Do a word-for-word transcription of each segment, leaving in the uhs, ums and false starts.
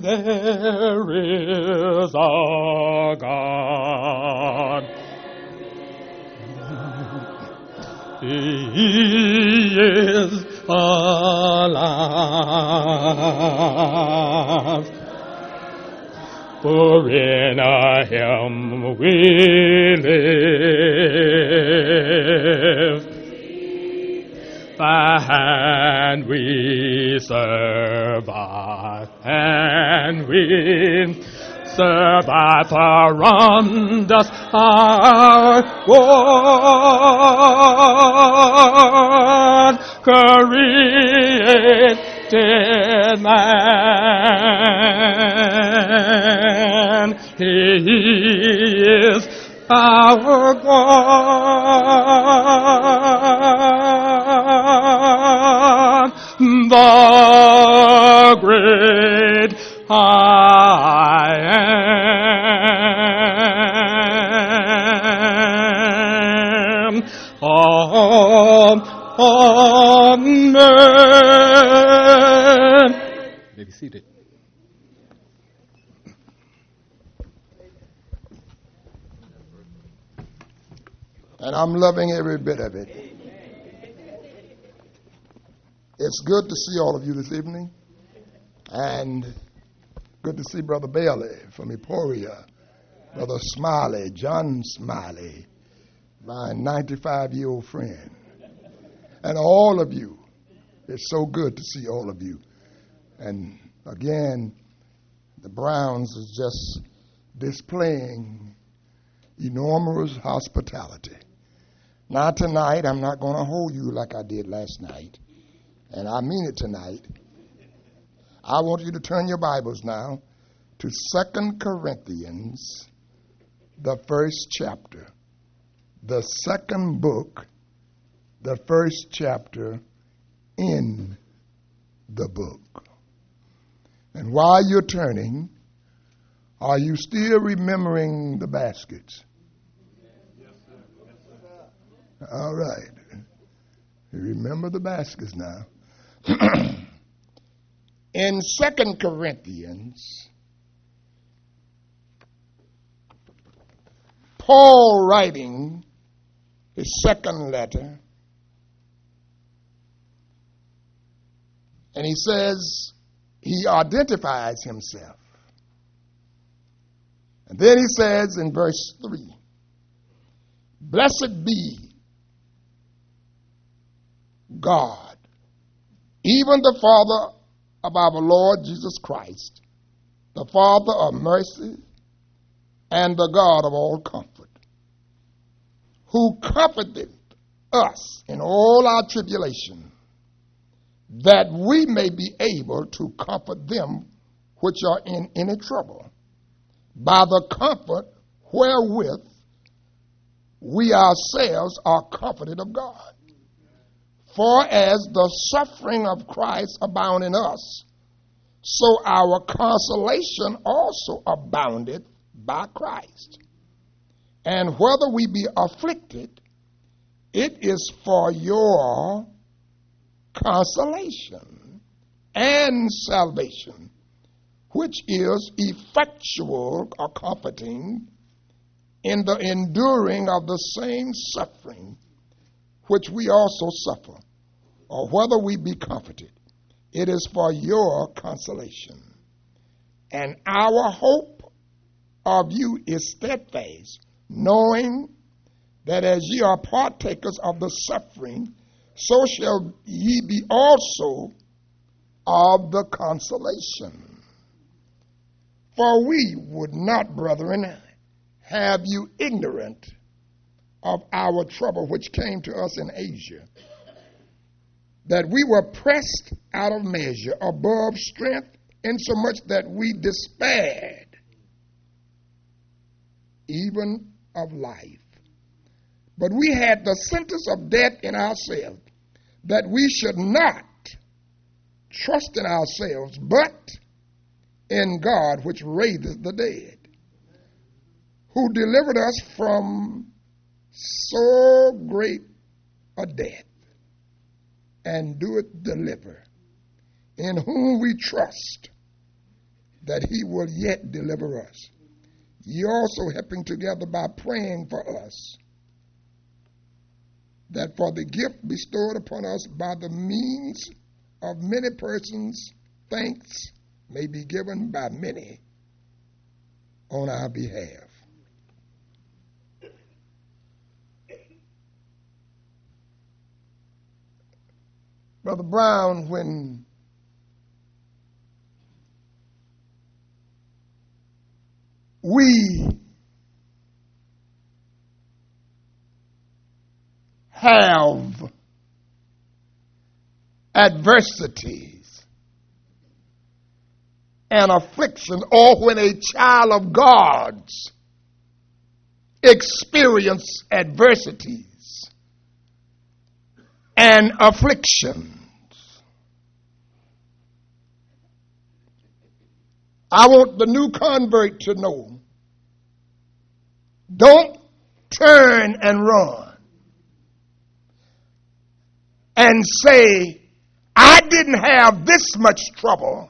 there is a God. He is alive. For in him we live, and we survive, and we survive around us our one created man. He is our God, the great I am. Amen. You may be seated. And I'm loving every bit of it. It's good to see all of you this evening. And good to see Brother Bailey from Emporia, Brother Smiley, John Smiley, my ninety-five-year-old friend. And all of you. It's so good to see all of you. And again, the Browns is just displaying enormous hospitality. Now tonight, I'm not going to hold you like I did last night. And I mean it tonight. I want you to turn your Bibles now to Second Corinthians, the first chapter. The second book, the first chapter in the book. And while you're turning, are you still remembering the baskets? All right. You remember the baskets now. In Second Corinthians, Paul writing his second letter, and he says, he identifies himself. And then he says in verse three, blessed be God, even the Father of our Lord Jesus Christ, the Father of mercy and the God of all comfort, who comforted us in all our tribulation, that we may be able to comfort them which are in any trouble, by the comfort wherewith we ourselves are comforted of God. For as the suffering of Christ abound in us, so our consolation also aboundeth by Christ. And whether we be afflicted, it is for your consolation and salvation, which is effectual or comforting in the enduring of the same suffering which we also suffer, or whether we be comforted, it is for your consolation. And our hope of you is steadfast, knowing that as ye are partakers of the suffering, so shall ye be also of the consolation. For we would not, brethren, have you ignorant of our trouble which came to us in Asia, that we were pressed out of measure, above strength, insomuch that we despaired even of life. But we had the sentence of death in ourselves, that we should not trust in ourselves, but in God which raiseth the dead, who delivered us from so great a death, and doeth deliver, in whom we trust, that he will yet deliver us. Ye also helping together by praying for us, that for the gift bestowed upon us by the means of many persons, thanks may be given by many on our behalf. Brother Brown, when we have adversities and affliction, or when a child of God's experience adversities and afflictions, I want the new convert to know, don't turn and run and say, I didn't have this much trouble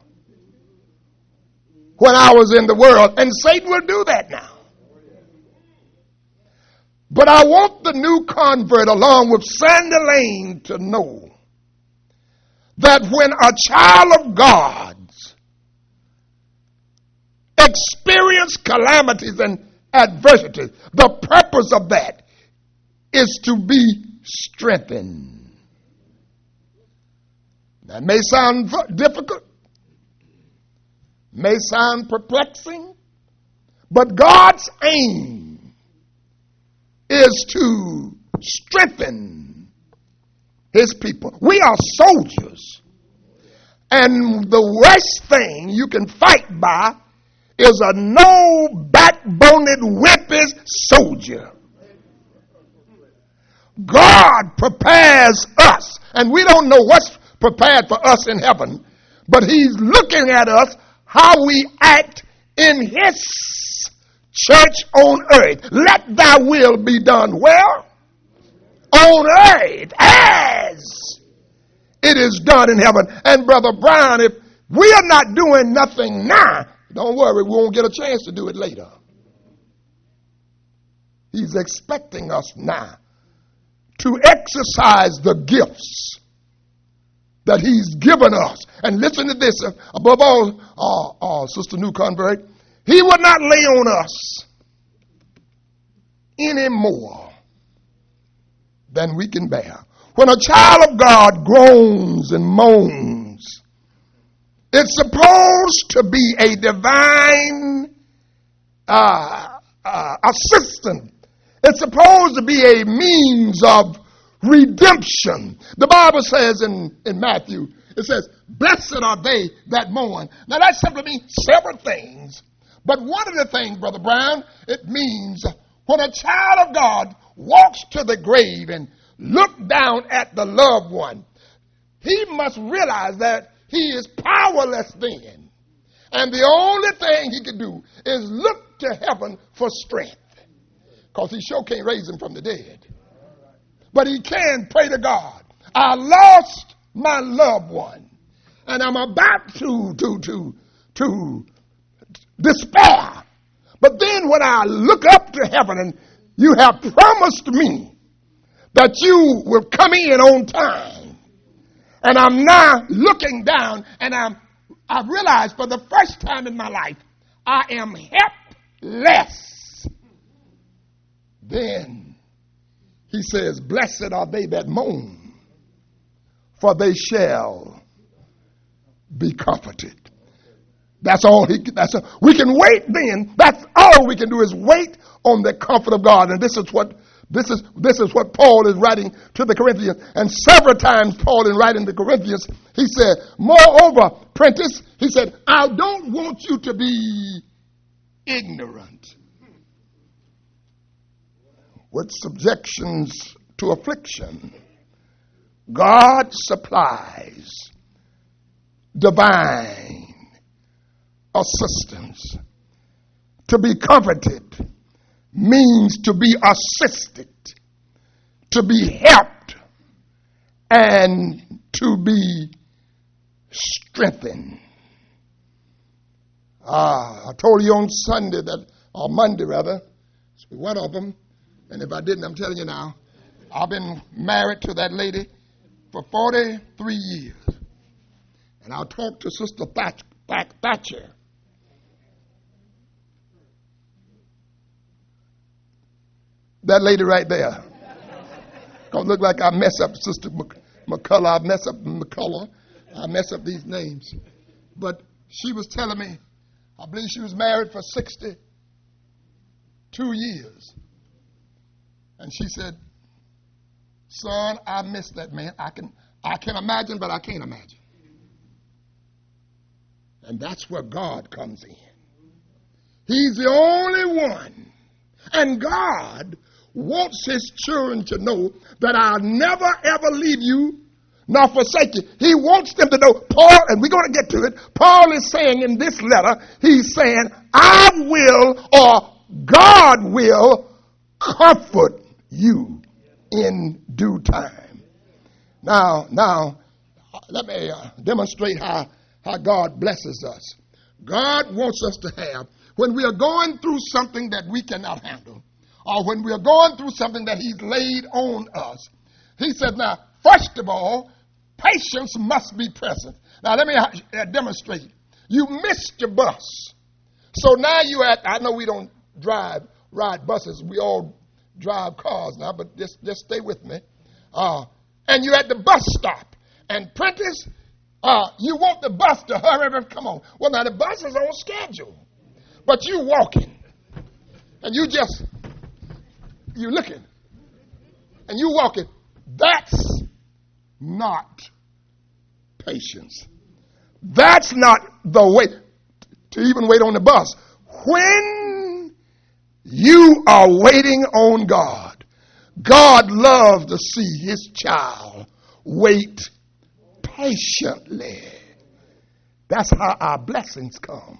when I was in the world. And Satan will do that now. But I want the new convert, along with Sandy Lane, to know that when a child of God experience calamities and adversities, the purpose of that is to be strengthened. That may sound difficult, may sound perplexing, but God's aim is to strengthen his people. We are soldiers, and the worst thing you can fight by is a no-backboned, wimpy soldier. God prepares us, and we don't know what's prepared for us in heaven, but he's looking at us, how we act in his church on earth. Let thy will be done where? On earth as it is done in heaven. And Brother Brown, if we are not doing nothing now, don't worry, we won't get a chance to do it later. He's expecting us now to exercise the gifts that he's given us. And listen to this, uh, above all, uh, uh, Sister New Convert, he will not lay on us any more than we can bear. When a child of God groans and moans, it's supposed to be a divine uh, uh, assistant. It's supposed to be a means of redemption. The Bible says in, in Matthew, it says, blessed are they that mourn. Now that simply means several things. But one of the things, Brother Brown, it means when a child of God walks to the grave and looks down at the loved one, he must realize that he is powerless then. And the only thing he can do is look to heaven for strength. Because he sure can't raise him from the dead. But he can pray to God. I lost my loved one. And I'm about to, to, to, to despair. But then when I look up to heaven and you have promised me that you will come in on time. And I'm now looking down and I'm, I realize for the first time in my life, I am helpless. Then he says, blessed are they that mourn, for they shall be comforted. That's all he, that's all. We can wait then. That's all we can do is wait on the comfort of God. And this is what, this is, this is what Paul is writing to the Corinthians. And several times Paul in writing to the Corinthians, he said, moreover, Prentice, he said, I don't want you to be ignorant with subjections to affliction. God supplies divine assistance. To be comforted means to be assisted, to be helped, and to be strengthened. Uh, I told you on Sunday that, or Monday rather, one of them, and if I didn't, I'm telling you now, I've been married to that lady for forty-three years. And I'll talk to Sister Thatch, Thatch, Thatcher. That lady right there. Don't look like I mess up Sister McCullough. I mess up McCullough. I mess up these names. But she was telling me, I believe she was married for sixty-two years. And she said, son, I miss that man. I can, I can imagine, but I can't imagine. And that's where God comes in. He's the only one. And God wants his children to know that I'll never, ever leave you nor forsake you. He wants them to know. Paul, and we're going to get to it, Paul is saying in this letter, he's saying, I will, or God will comfort you in due time. Now, now, let me uh, demonstrate how, how God blesses us. God wants us to have, when we are going through something that we cannot handle, or when we are going through something that he's laid on us, he said, now, first of all, patience must be present. Now, let me uh, demonstrate. You missed your bus. So now you at, I know we don't drive, ride buses. We all drive cars now, but just, just stay with me. Uh, and you're at the bus stop. And Prentice, uh, you want the bus to hurry up. Come on. Well, now the bus is on schedule. But you walking. And you just, you looking. And you walking. That's not patience. That's not the way to even wait on the bus. When you are waiting on God, God loves to see his child wait patiently. That's how our blessings come.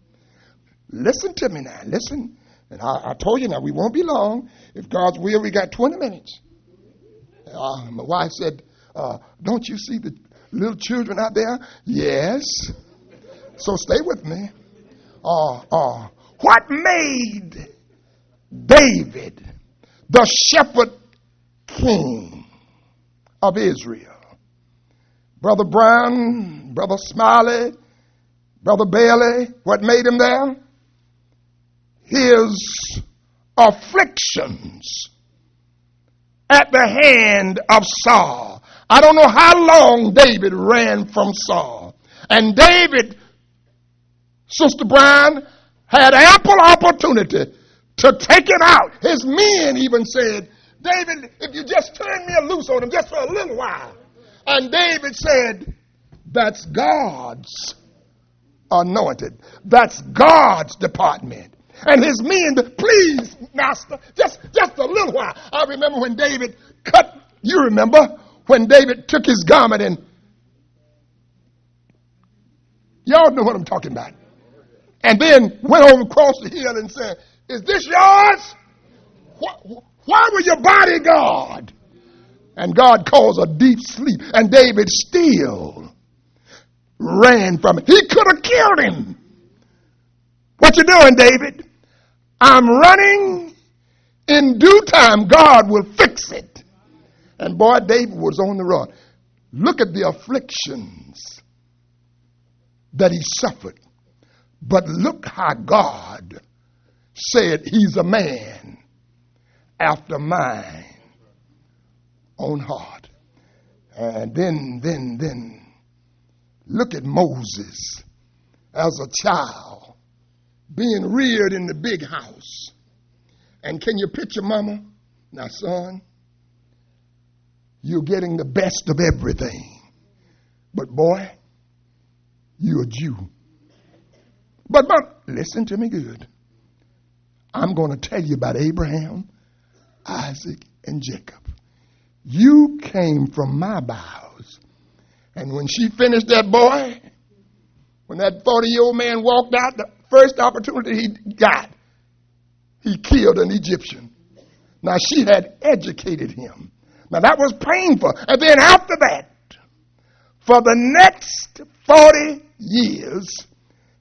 Listen to me now. Listen. And I, I told you now, we won't be long. If God's will, we got twenty minutes. Uh, my wife said, uh, don't you see the little children out there? Yes. So stay with me. Uh, uh, what made David the shepherd king of Israel? Brother Brown, Brother Smiley, Brother Bailey, what made him there? His afflictions at the hand of Saul. I don't know how long David ran from Saul. And David, Sister Brown, had ample opportunity to take it out. His men even said, David, if you just turn me loose on him just for a little while. And David said, that's God's anointed. That's God's department. And his men, please, master, just, just a little while. I remember when David cut, you remember, when David took his garment and, y'all know what I'm talking about. And then went over across the hill and said, is this yours? Why were your bodyguard? And God caused a deep sleep. And David still ran from it. He could have killed him. What you doing, David? I'm running. In due time, God will fix it. And boy, David was on the run. Look at the afflictions that he suffered. But look how God said he's a man after mine own heart. And then, then, then, look at Moses as a child being reared in the big house. And can you picture mama? Now, son, you're getting the best of everything. But boy, you're a Jew. But, but listen to me good. I'm going to tell you about Abraham, Isaac, and Jacob. You came from my bowels. And when she finished that boy, when that forty-year-old man walked out, the first opportunity he got, he killed an Egyptian. Now, she had educated him. Now, that was painful. And then after that, for the next forty years,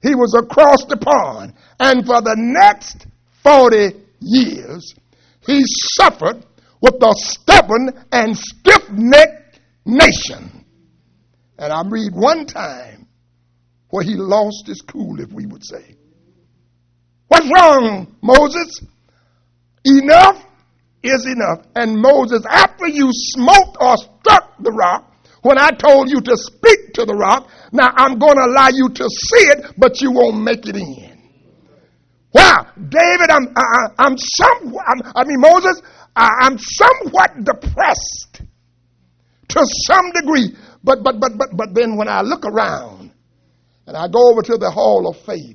he was across the pond. And for the next forty years, he suffered with a stubborn and stiff-necked nation. And I read one time where he lost his cool, if we would say. What's wrong, Moses? Enough is enough. And Moses, after you smote or struck the rock, when I told you to speak to the rock, now I'm going to allow you to see it, but you won't make it in. Wow, David, I'm, I, I'm some, I'm, I mean, Moses, I, I'm somewhat depressed to some degree. But, but, but, but, but then when I look around and I go over to the hall of faith,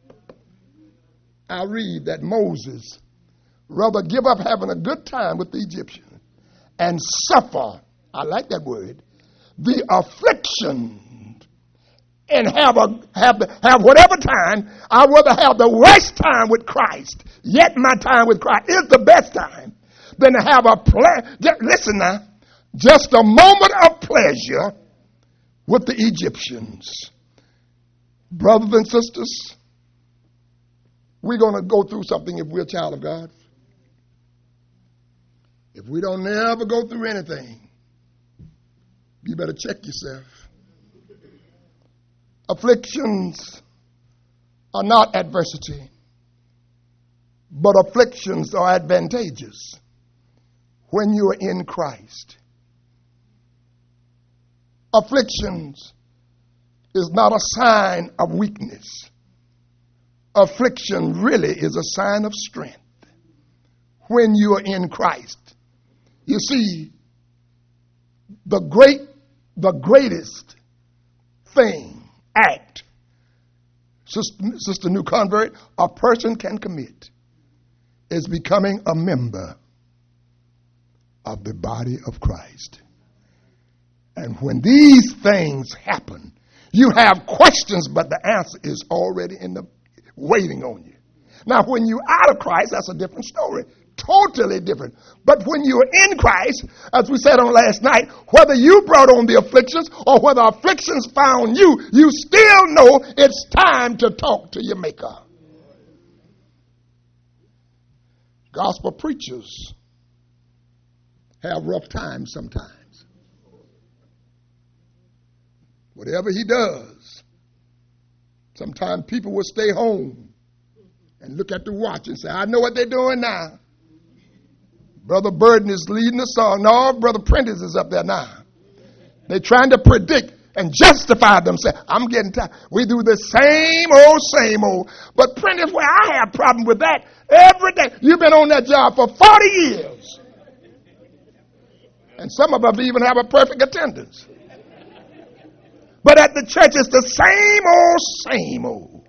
I read that Moses rather give up having a good time with the Egyptians and suffer, I like that word, the affliction, and have a have have whatever time. I'd rather have the worst time with Christ, yet my time with Christ is the best time, than to have a ple- listen now, just a moment of pleasure with the Egyptians. Brothers and sisters, we're going to go through something if we're a child of God. If we don't never go through anything, you better check yourself. Afflictions are not adversity, but afflictions are advantageous when you are in Christ. Afflictions is not a sign of weakness. Affliction really is a sign of strength when you are in Christ. You see, the great, the greatest thing, act, Sister, Sister New Convert, a person can commit is becoming a member of the body of Christ. And when these things happen, you have questions, but the answer is already in the waiting on you. Now, when you're out of Christ, that's a different story. Totally different. But when you're in Christ, as we said on last night, whether you brought on the afflictions or whether afflictions found you, you still know it's time to talk to your Maker. Gospel preachers have rough times sometimes. Whatever he does, sometimes people will stay home and look at the watch and say, I know what they're doing now. Brother Burden is leading the song. No, Brother Prentice is up there now. They're trying to predict and justify themselves. I'm getting tired. We do the same old, same old. But Prentice, well, I have a problem with that every day. You've been on that job for forty years. And some of us even have a perfect attendance. But at the church, it's the same old, same old.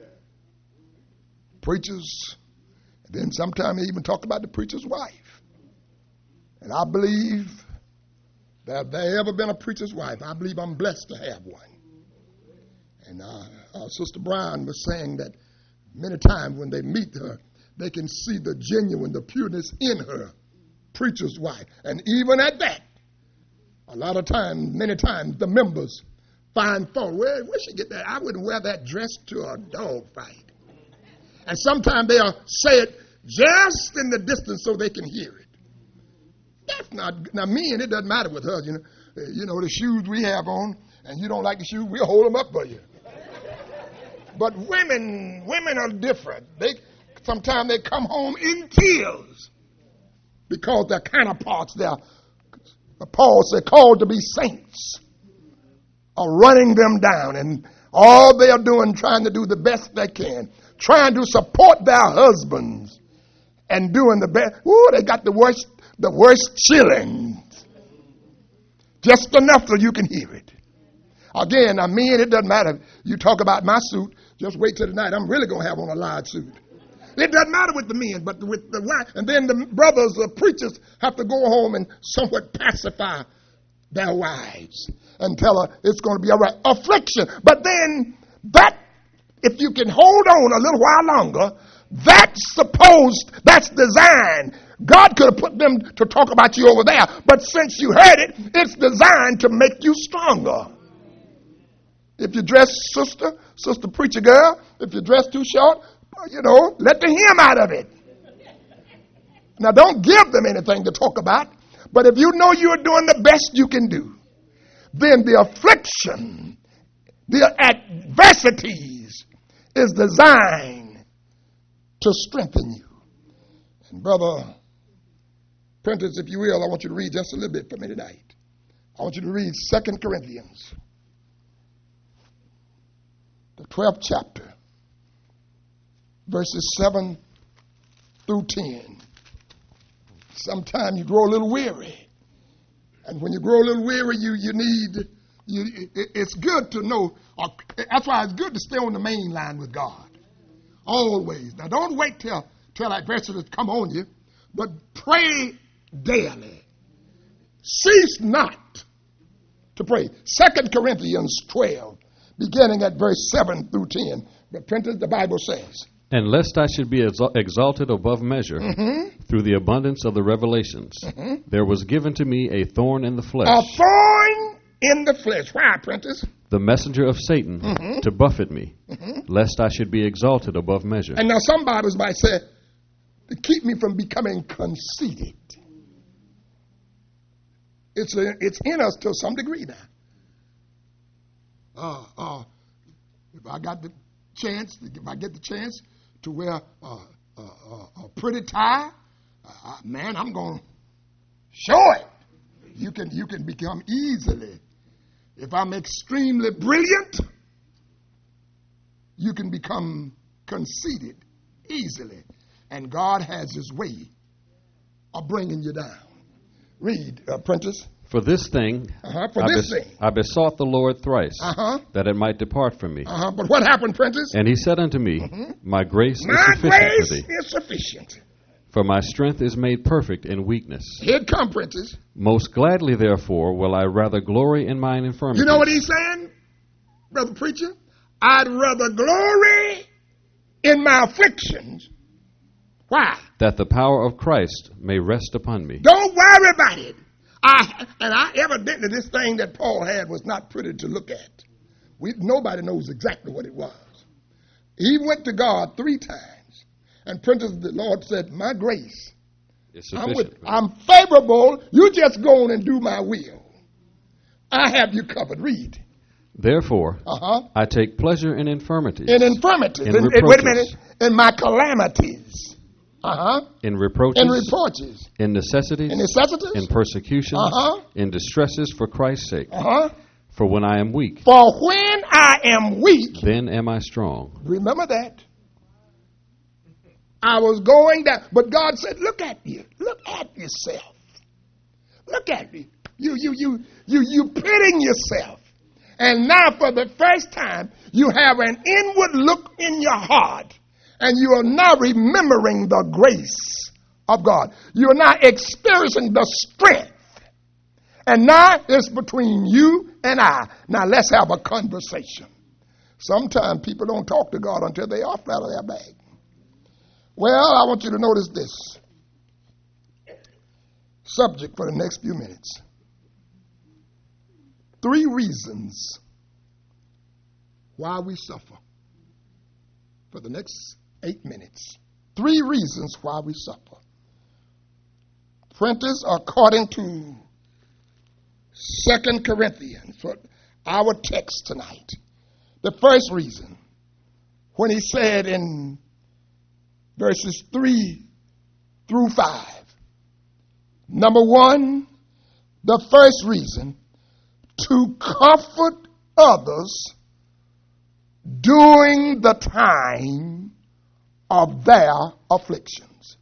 Preachers, and then sometimes they even talk about the preacher's wife. And I believe that if there ever been a preacher's wife, I believe I'm blessed to have one. And uh, uh, Sister Brown was saying that many times when they meet her, they can see the genuine, the pureness in her, preacher's wife. And even at that, a lot of times, many times, the members find fault. Where, where she get that? I wouldn't wear that dress to a dog fight. And sometimes they'll say it just in the distance so they can hear it. That's not, now me and it doesn't matter with her, you know. Uh, you know, the shoes we have on, and you don't like the shoes, we'll hold them up for you. But women, women are different. They, sometimes they come home in tears because their counterparts, their, Paul said, called to be saints, are running them down, and all they are doing, trying to do the best they can, trying to support their husbands, and doing the best. Ooh, they got the worst, the worst chillings, just enough so you can hear it. Again, I mean, it doesn't matter. You talk about my suit, just wait till tonight. I'm really going to have on a large suit. It doesn't matter with the men, but with the wife. And then the brothers, the preachers, have to go home and somewhat pacify their wives and tell her it's going to be all right. Affliction. But then that, if you can hold on a little while longer, that's supposed, that's designed. God could have put them to talk about you over there. But since you heard it, it's designed to make you stronger. If you dress, sister, sister preacher girl, if you dress too short, you know, let the hem out of it. Now, don't give them anything to talk about, but if you know you're doing the best you can do, then the affliction, the adversities is designed to strengthen you. And Brother Prentice, if you will, I want you to read just a little bit for me tonight. I want you to read Second Corinthians, the twelfth chapter, verses seven through ten. Sometimes you grow a little weary. And when you grow a little weary, you, you need, you, it, it's good to know, uh, that's why it's good to stay on the main line with God. Always. Now, don't wait till, till adversity come on you, but pray daily. Cease not to pray. Second Corinthians twelve, beginning at verse seven through ten. The printed, the Bible says, "And lest I should be exal- exalted above measure mm-hmm. through the abundance of the revelations, mm-hmm. there was given to me a thorn in the flesh, a thorn in the flesh." Why, apprentice? The messenger of Satan, mm-hmm. to buffet me, mm-hmm. lest I should be exalted above measure. And now some Bibles might say, to keep me from becoming conceited. It's a, it's in us to some degree now. Uh, uh, if I got the chance, if I get the chance to wear a, a, a, a pretty tie, uh, man, I'm going to show it. You can, you can become easily. If I'm extremely brilliant, you can become conceited easily. And God has his way of bringing you down. Read, apprentice. For this thing, uh-huh, for I, this bes- thing. I besought the Lord thrice, uh-huh. that it might depart from me. Uh-huh. But what happened, prentice? And he said unto me, mm-hmm. My grace my is sufficient grace for thee. is sufficient. For my strength is made perfect in weakness. Here it come, prentice. Most gladly, therefore, will I rather glory in mine infirmities. You know what he's saying, brother preacher? I'd rather glory in my afflictions. Why? That the power of Christ may rest upon me. Don't worry about it. I, and I evidently this thing that Paul had was not pretty to look at. We, nobody knows exactly what it was. He went to God three times, and prentice, the Lord said, my grace, is I'm, sufficient. with, I'm favorable. You just go on and do my will. I have you covered. Read. Therefore, uh-huh. I take pleasure in infirmities. In infirmities. In in, in, wait a minute. In my calamities. Uh-huh. In reproaches. In reproaches. In necessities. In necessities. In persecutions. Uh-huh. In distresses for Christ's sake. Uh-huh. For when I am weak. For when I am weak. Then am I strong. Remember that. I was going down. But God said, look at you. Look at yourself. Look at me. You, you, you, you, you pitting yourself. And now for the first time, you have an inward look in your heart. And you are now remembering the grace of God. You are now experiencing the strength. And now it's between you and I. Now let's have a conversation. Sometimes people don't talk to God until they are flat of their bag. Well, I want you to notice this subject for the next few minutes. Three reasons why we suffer. For the next eight minutes. Three reasons why we suffer. Prentice, according to Second Corinthians, for our text tonight. The first reason, when he said in verses three through five, number one, the first reason, to comfort others during the time of their afflictions.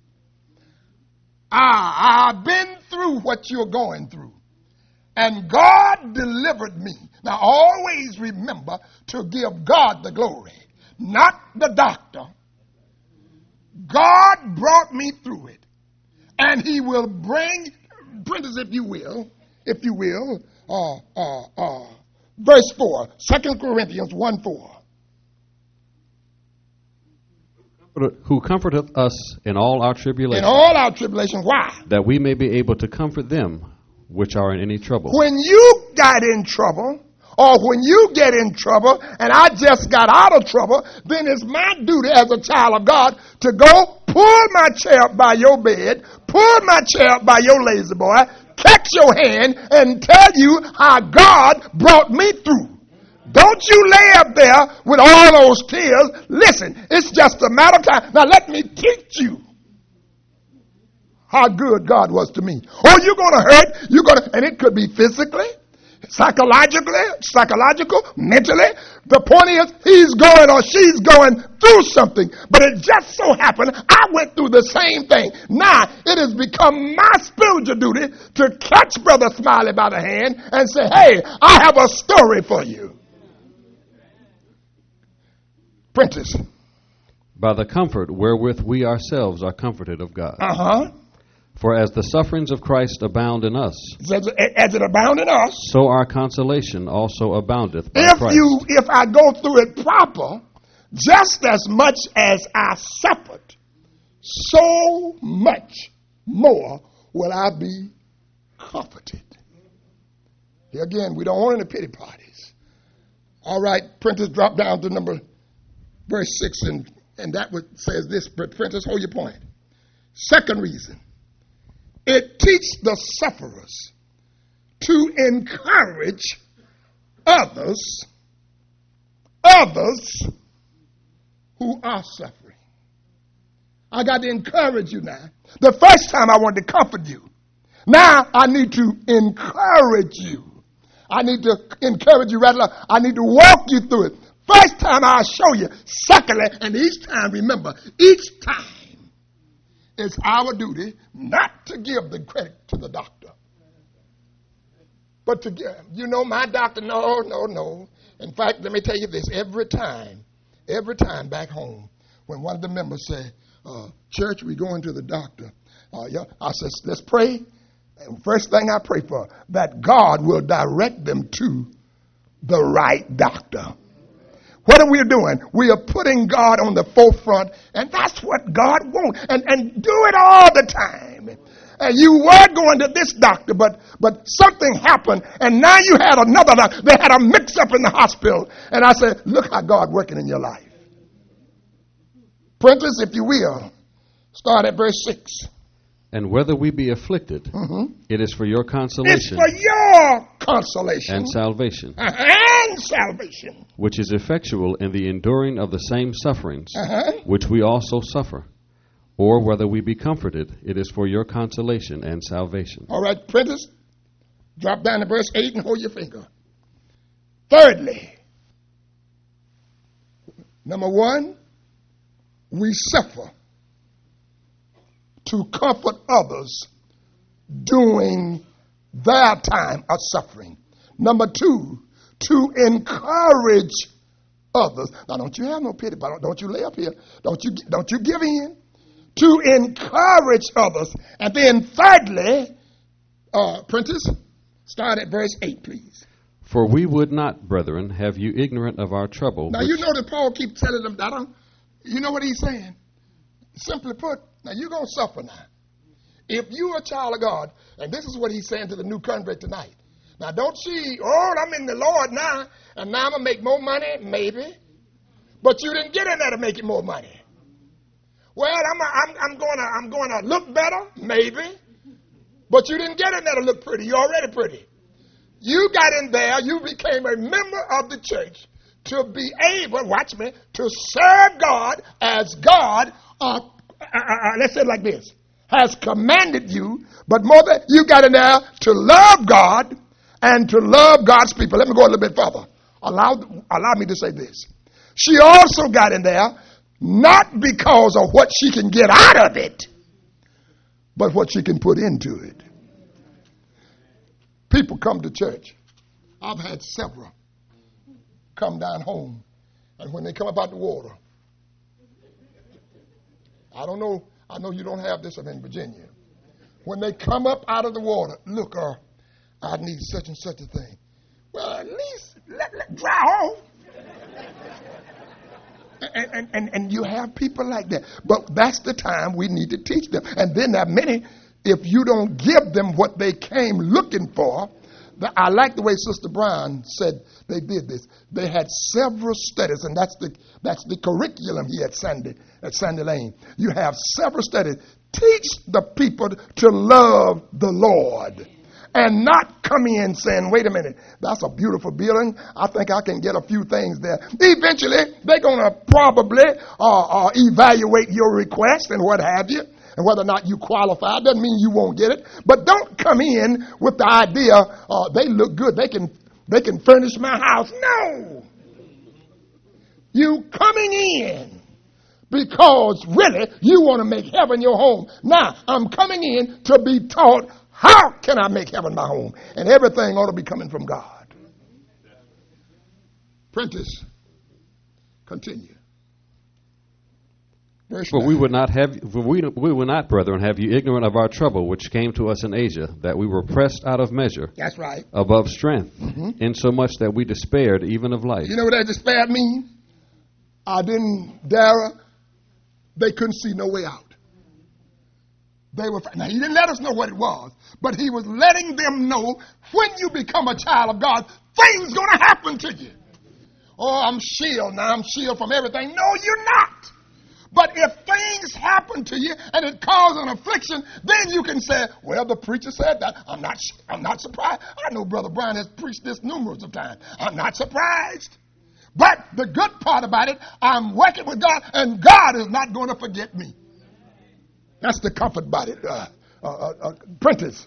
I, I've been through what you're going through. And God delivered me. Now always remember to give God the glory, not the doctor. God brought me through it. And he will bring, prentice, if you will, if you will, uh, uh, uh, verse four, Second Corinthians one four. Who comforteth us in all our tribulation. In all our tribulation. Why? That we may be able to comfort them which are in any trouble. When you got in trouble, or when you get in trouble and I just got out of trouble, then it's my duty as a child of God to go pull my chair up by your bed, pull my chair up by your lazy boy, catch your hand and tell you how God brought me through. Don't you lay up there with all those tears. Listen, it's just a matter of time. Now let me teach you how good God was to me. Oh, you're going to hurt. You're going to, and it could be physically, psychologically, psychological, mentally. The point is, he's going or she's going through something. But it just so happened I went through the same thing. Now, it has become my spiritual duty to catch Brother Smiley by the hand and say, hey, I have a story for you. Prentice. By the comfort wherewith we ourselves are comforted of God. Uh-huh. For as the sufferings of Christ abound in us, As, as it abound in us, so our consolation also aboundeth by if Christ. you, if I go through it proper, just as much as I suffered, so much more will I be comforted. Here again, we don't want any pity parties. All right, Prentice, drop down to number verse six, and, and that would, says this, Prentice, hold your point. Second reason. It teaches the sufferers to encourage others, others who are suffering. I got to encourage you now. The first time I wanted to comfort you. Now I need to encourage you. I need to encourage you right along. I need to walk you through it. First time I'll show you. Secondly, and each time, remember, each time, it's our duty not to give the credit to the doctor. But to give, you know, my doctor, no, no, no. In fact, let me tell you this. Every time, every time back home, when one of the members say, uh, church, we're going to the doctor. Uh, yeah, I said, let's pray. And first thing I pray for, that God will direct them to the right doctor. What are we doing? We are putting God on the forefront, and that's what God wants. And, and do it all the time. And you were going to this doctor, but, but something happened, and now you had another doctor. They had a mix-up in the hospital. And I said, look how God working in your life. Prentice, if you will, start at verse six. And whether we be afflicted, Mm-hmm. it is for your consolation. It's for your consolation. And salvation. And salvation. Which is effectual in the enduring of the same sufferings, Uh-huh. which we also suffer. Or whether we be comforted, it is for your consolation and salvation. All right, Prentice, drop down to verse eight and hold your finger. Thirdly, number one, we suffer to comfort others during their time of suffering. Number two, to encourage others. Now, don't you have no pity, but don't you lay up here. Don't you, don't you give in. To encourage others. And then thirdly, uh, Prentice, start at verse eight, please. For we would not, brethren, have you ignorant of our trouble. Now, which... you know that Paul keeps telling them that. You know what he's saying? Simply put, now you're going to suffer now. If you're a child of God, and this is what he's saying to the new convert tonight. Now, don't see, oh, I'm in the Lord now, and now I'm going to make more money, maybe. But you didn't get in there to make it more money. Well, I'm, I'm, I'm going to I'm going to look better, maybe. But you didn't get in there to look pretty. You're already pretty. You got in there, you became a member of the church to be able, watch me, to serve God as God, uh, uh, uh, let's say it like this, has commanded you, but more than you got in there to love God and to love God's people. Let me go a little bit further. Allow, allow me to say this. She also got in there not because of what she can get out of it, but what she can put into it. People come to church. I've had several come down home, and when they come up out the water, I don't know, I know you don't have this in Virginia. When they come up out of the water, look, uh, I need such and such a thing. Well, at least let, let dry off. And, and, and, and you have people like that. But that's the time we need to teach them. And then there are many, if you don't give them what they came looking for, I like the way Sister Brown said they did this. They had several studies, and that's the that's the curriculum here at Sandy at Sandy Lane. You have several studies. Teach the people to love the Lord, and not come in saying, "Wait a minute, that's a beautiful building. I think I can get a few things there." Eventually, they're gonna probably uh, uh, evaluate your request and what have you. And whether or not you qualify doesn't mean you won't get it. But don't come in with the idea, uh, they look good, they can they can furnish my house. No. You coming in because really you want to make heaven your home. Now, I'm coming in to be taught, how can I make heaven my home? And everything ought to be coming from God. Prentice, continue. For we would not have, for we, we would not, brethren, have you ignorant of our trouble which came to us in Asia, that we were pressed out of measure. That's right. Above strength, Mm-hmm. insomuch that we despaired even of life. You know what that despaired mean? I didn't dare. They couldn't see no way out. They were. Now he didn't let us know what it was, but he was letting them know when you become a child of God, things gonna happen to you. Oh, I'm shielded now. I'm shielded from everything. No, you're not. But if things happen to you and it causes an affliction, then you can say, well, the preacher said that. I'm not I'm not surprised. I know Brother Brian has preached this numerous of times. I'm not surprised. But the good part about it, I'm working with God, and God is not going to forget me. That's the comfort about it. Uh, uh, uh, uh, Prentice.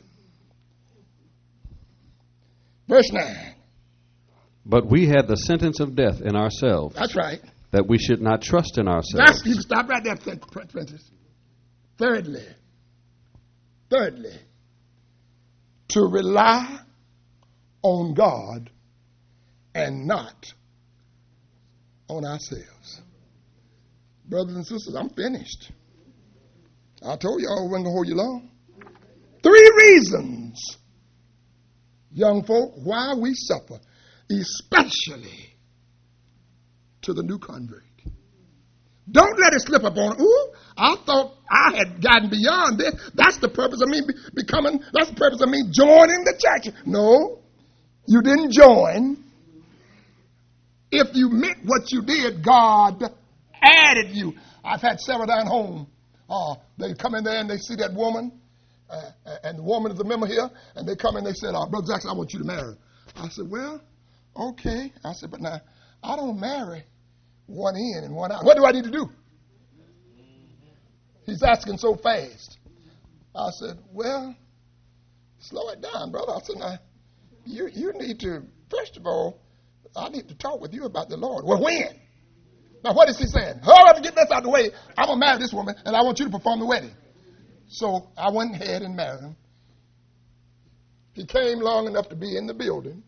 Verse nine. But we had the sentence of death in ourselves. That's right. That we should not trust in ourselves. That's, you can stop right there, Prentice. Thirdly, thirdly, to rely on God and not on ourselves. Brothers and sisters, I'm finished. I told you I wasn't going to hold you long. Three reasons, young folk, why we suffer, especially to the new convert. Don't let it slip up on, ooh, I thought I had gotten beyond this. That's the purpose of me be- becoming, that's the purpose of me joining the church. No, you didn't join. If you meant what you did, God added you. I've had several down home. Uh, they come in there and they see that woman, uh, and the woman is a member here, and they come in and they said, uh, Brother Jackson, I want you to marry her. I said, well, okay. I said, but now, I don't marry one in and one out. What do I need to do? He's asking so fast. I said, well, slow it down, brother. I said, now, you, you need to, first of all, I need to talk with you about the Lord. Well, when? Now, what is he saying? Hurry up and get this out of the way. I'm going to marry this woman, and I want you to perform the wedding. So I went ahead and married him. He came long enough to be in the building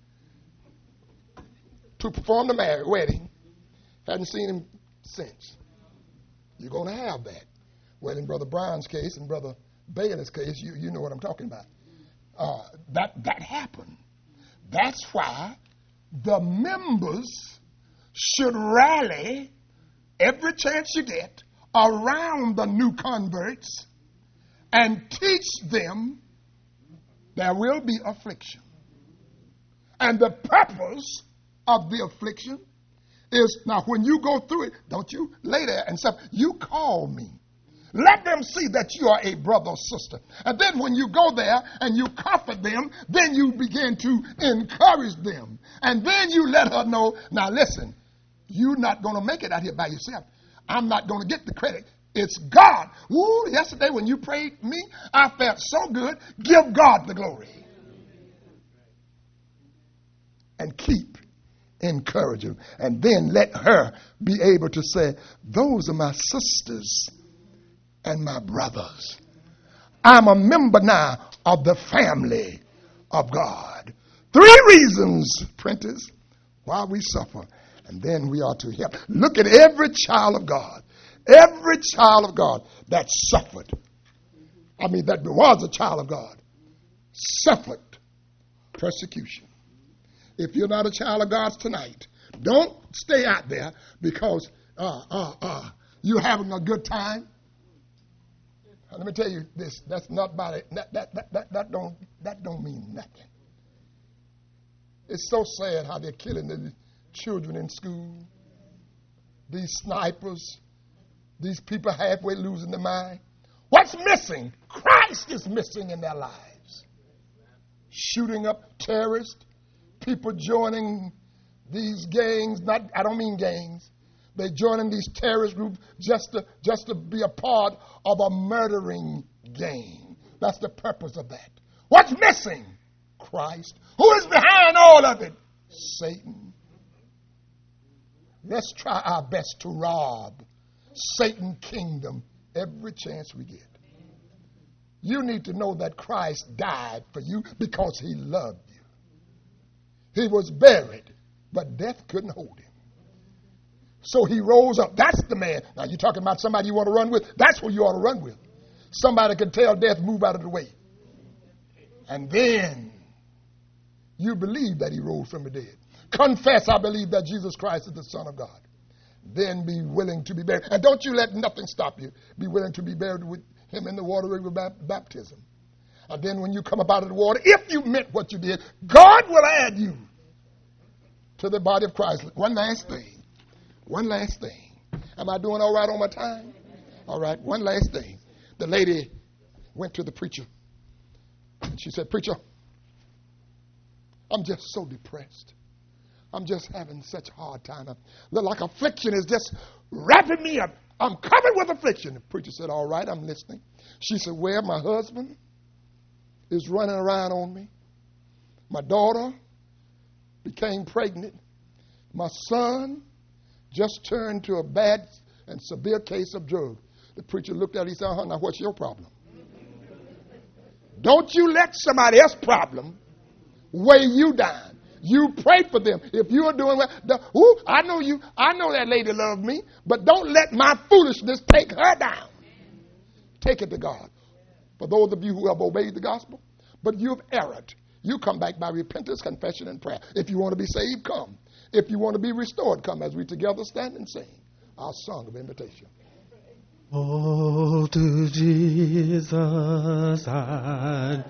to perform the marriage wedding. Hadn't seen him since. You're going to have that. Well, in Brother Brown's case and Brother Bailey's case, you, you know what I'm talking about. Uh, that, that happened. That's why the members should rally every chance you get around the new converts and teach them there will be affliction. And the purpose of the affliction is, now when you go through it, don't you lay there and say, you call me. Let them see that you are a brother or sister. And then when you go there and you comfort them, then you begin to encourage them. And then you let her know, now listen, you're not going to make it out here by yourself. I'm not going to get the credit. It's God. Ooh, yesterday when you prayed me, I felt so good. Give God the glory. And keep encouraging. And then let her be able to say, those are my sisters and my brothers. I'm a member now of the family of God. Three reasons, Prentice, why we suffer. And then we are to help. Look at every child of God. Every child of God that suffered. I mean, that was a child of God. Suffered persecution. If you're not a child of God tonight, don't stay out there because uh, uh, uh, you're having a good time. Let me tell you this. That's not about it. That, that, that, that, that, don't, that don't mean nothing. It's so sad how they're killing the children in school. These snipers, these people halfway losing their mind. What's missing? Christ is missing in their lives. Shooting up terrorists, people joining these gangs, not I don't mean gangs. They're joining these terrorist groups just to just to be a part of a murdering gang. That's the purpose of that. What's missing? Christ. Who is behind all of it? Satan. Let's try our best to rob Satan's kingdom every chance we get. You need to know that Christ died for you because he loved you. He was buried, but death couldn't hold him. So he rose up. That's the man. Now you're talking about somebody you want to run with? That's who you ought to run with. Somebody can tell death, move out of the way. And then you believe that he rose from the dead. Confess, I believe that Jesus Christ is the Son of God. Then be willing to be buried. And don't you let nothing stop you. Be willing to be buried with him in the water river baptism. And then when you come up out of the water, if you meant what you did, God will add you to the body of Christ. One last thing. One last thing. Am I doing all right on my time? All right. One last thing. The lady went to the preacher. And she said, "Preacher, I'm just so depressed. I'm just having such a hard time. Look like affliction is just wrapping me up. I'm covered with affliction." The preacher said, "All right, I'm listening." She said, "Well, my husband is running around on me. My daughter became pregnant. My son just turned to a bad and severe case of drugs." The preacher looked at her and said, "Uh-huh, now what's your problem? Don't you let somebody else's problem weigh you down. You pray for them. If you're doing well, the, ooh, I know you, I know that lady loved me, but don't let my foolishness take her down. Take it to God. For those of you who have obeyed the gospel, but you've erred, you come back by repentance, confession, and prayer. If you want to be saved, come. If you want to be restored, come as we together stand and sing our song of invitation. Oh, to Jesus I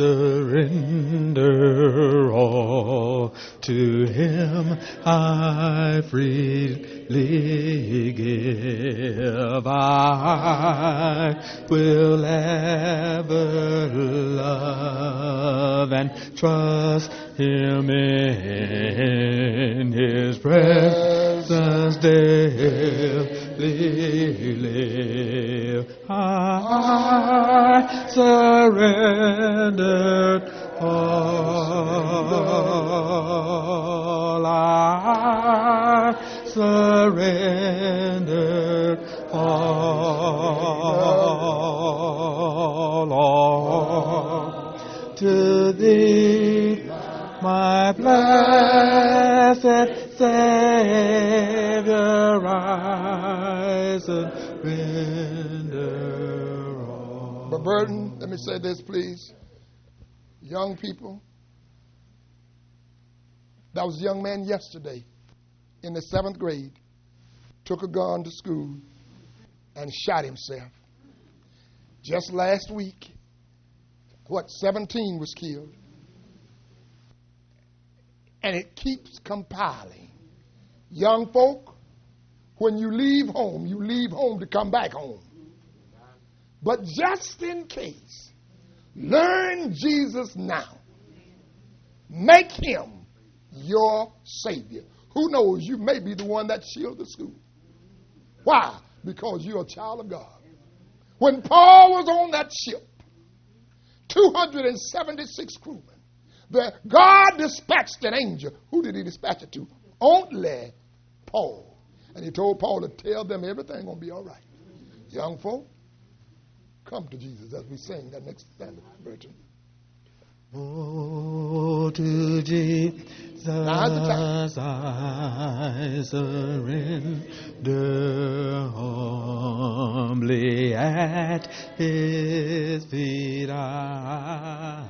surrender all. To him I freely give. I will ever love and trust him in his presence daily live. I surrender all. I surrender all, all to thee, my blessed Savior, I surrender all. But Burton, let me say this, please. Young people, there was a young man yesterday in the seventh grade, took a gun to school and shot himself. Just last week, what, seventeen was killed. And it keeps compiling. Young folk, when you leave home, you leave home to come back home. But just in case, learn Jesus now. Make him your Savior. Who knows, you may be the one that sealed the school. Why? Because you're a child of God. When Paul was on that ship, two hundred seventy-six crewmen, the God dispatched an angel. Who did he dispatch it to? Only Paul. And he told Paul to tell them everything going to be all right. Young folk, come to Jesus as we sing that next standard version. Oh, to Jesus I surrender humbly at his feet I